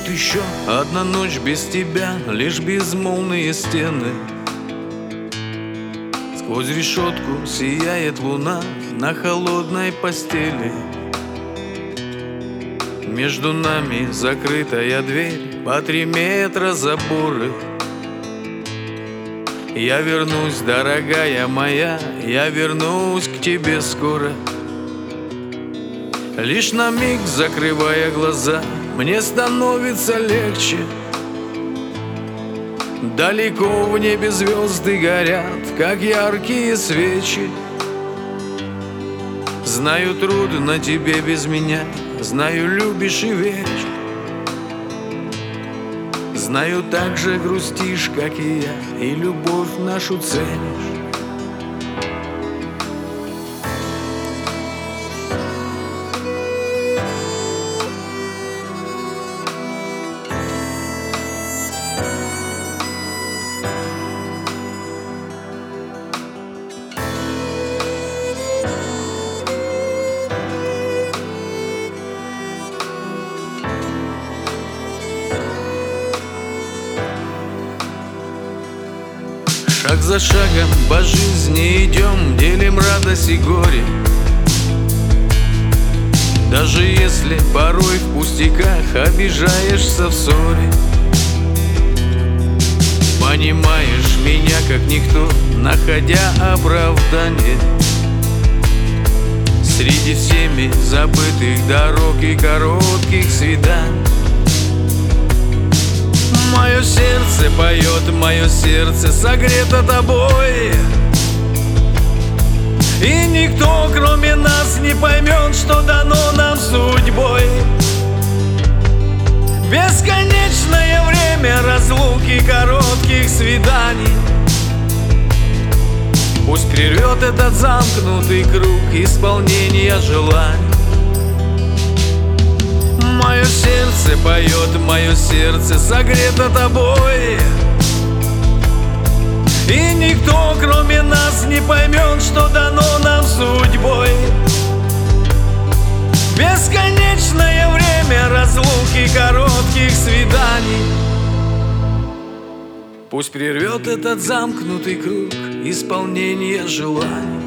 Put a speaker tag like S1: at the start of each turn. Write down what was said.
S1: вот еще одна ночь без тебя, лишь безмолвные стены. Сквозь решетку сияет луна на холодной постели. Между нами закрытая дверь, по 3 метра заборы. Я вернусь, дорогая моя, я вернусь к тебе скоро. Лишь на миг, закрывая глаза, мне становится легче. Далеко в небе звезды горят, как яркие свечи. Знаю, трудно тебе без меня, знаю, любишь и веришь. Знаю, так же грустишь, как и я, и любовь нашу ценишь. Шаг за шагом по жизни идем, делим радость и горе. Даже если порой в пустяках обижаешься в ссоре. Понимаешь меня как никто, находя оправдание среди всеми забытых дорог и коротких свиданий. Мое сердце поет, мое сердце согрето тобой. И никто, кроме нас, не поймет, что дано нам судьбой. Бесконечное время разлуки, коротких свиданий. Пусть прервет этот замкнутый круг исполнения желаний. Мое сердце поет, мое сердце согрето тобой. И никто, кроме нас, не поймет, что дано нам судьбой. Бесконечное время разлуки, коротких свиданий. Пусть прервет этот замкнутый круг исполнения желаний.